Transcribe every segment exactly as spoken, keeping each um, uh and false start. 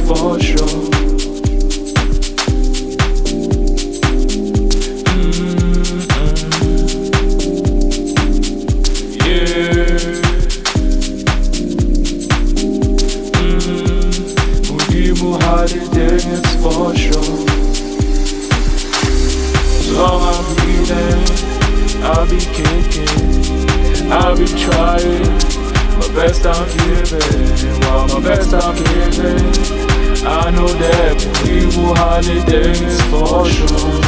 for sure. Holidays for sure. Long I'm breathing, I'll be kicking, I'll be trying, my best I'm giving, while my best I'm giving. I know that we will holidays for sure.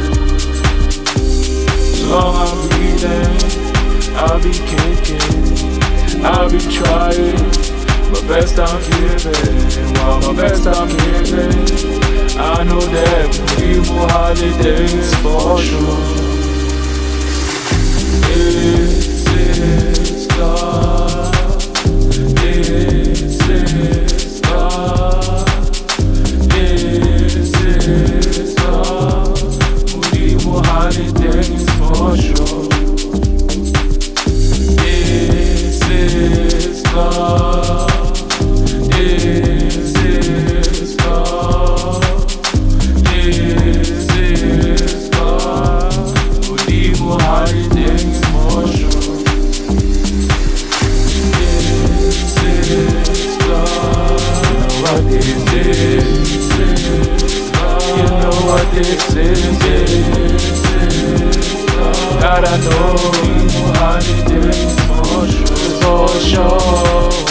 Long I'm breathing, I'll be kicking, I'll be trying. My best I'm giving, while my best I'm giving. I know that we will holidays for sure. This is God. This is God. This is God. We will holidays for sure. This is God. This is God. This is God. We will holidays for sure. This is God. You know what this is. You know what this is. This is God. God, I know we will holidays for sure. For sure.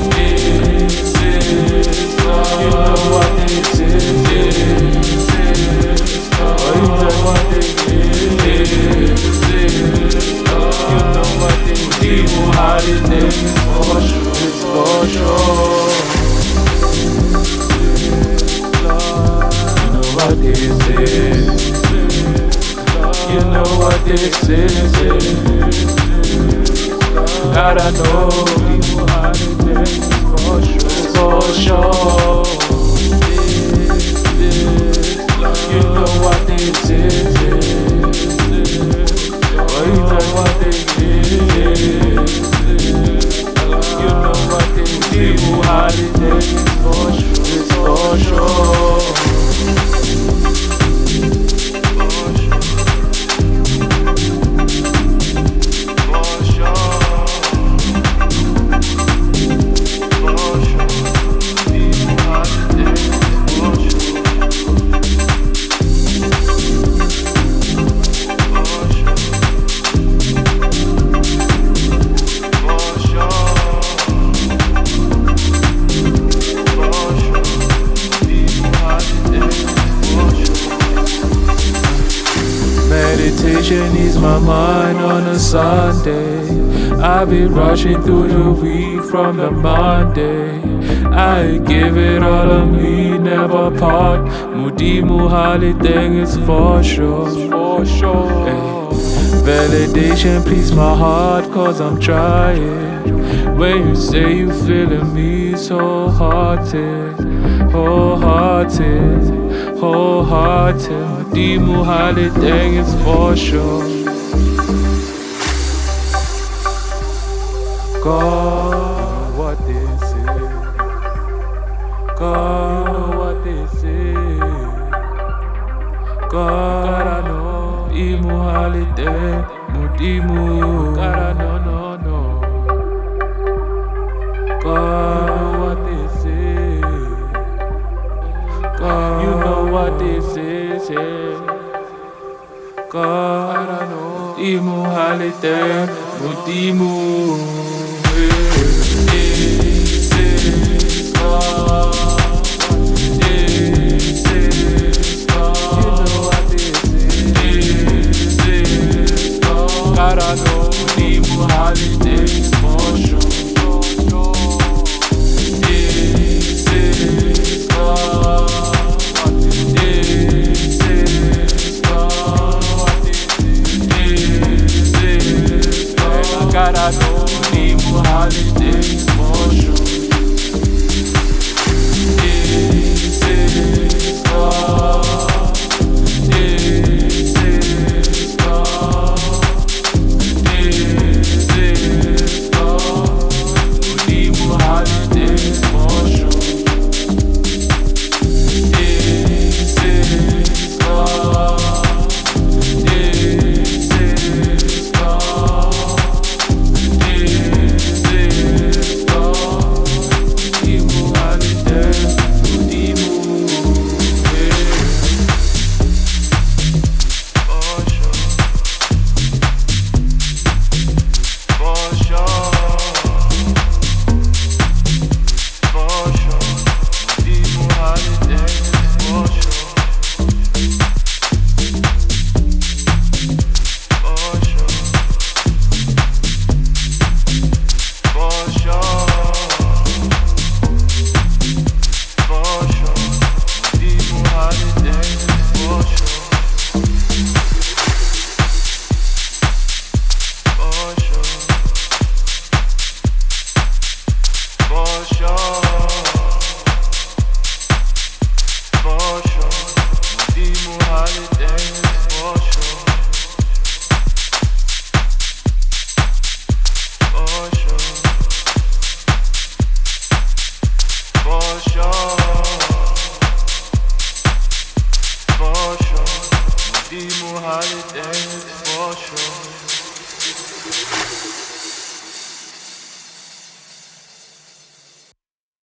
You know what this is, this is God. You know what this is, this is God. You know what this is, evil holidays for sure, it's for sure. You know what this is, you know what this is. God, I know evil holidays for sure, for sure. You know what this is. Oh, you know what this is. You know what this is. Evil holidays for sure, it's for sure. Meditation ease my mind on a Sunday. I be rushing through the week from the Monday. I give it all of me, never part. Mudimu holiday is for sure, for sure. Ay. Validation please my heart, cause I'm trying. When you say you feeling me, so hearted, wholehearted, wholehearted. Mudimu holiday is for sure. God, what this is. God, you know what this is. God, I know. Imu holiday, Mudimu. God, I know, no, no. God, you know what this is. God, you know what this is, yeah. God, I know. Imu holiday, Mudimu. This is God. This is God. You know what this is. This is God. God, I know. Mudimu holidays for sure. This is God. This is God. This is God. God, I know. holiday for sure.